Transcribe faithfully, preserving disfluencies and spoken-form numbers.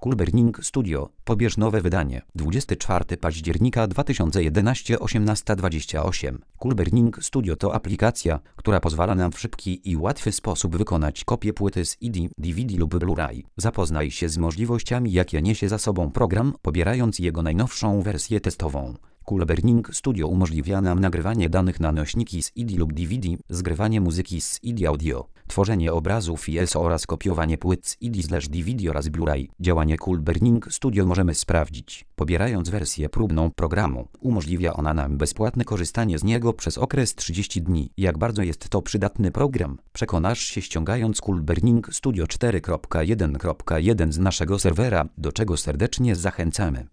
Cool Burning Studio. Pobierz nowe wydanie. dwudziestego czwartego października dwa tysiące jedenastego, osiemnasta dwadzieścia osiem. Cool Burning Studio to aplikacja, która pozwala nam w szybki i łatwy sposób wykonać kopię płyty z C D, D V D lub Blu-ray. Zapoznaj się z możliwościami, jakie niesie za sobą program, pobierając jego najnowszą wersję testową. Cool Burning Studio umożliwia nam nagrywanie danych na nośniki z C D lub D V D, zgrywanie muzyki z C D audio, tworzenie obrazów I S O oraz kopiowanie płyt z C D/D V D oraz Blu-ray. Działanie Cool Burning Studio możemy sprawdzić, pobierając wersję próbną programu. Umożliwia ona nam bezpłatne korzystanie z niego przez okres trzydziestu dni. Jak bardzo jest to przydatny program, przekonasz się ściągając Cool Burning Studio cztery kropka jeden kropka jeden z naszego serwera, do czego serdecznie zachęcamy.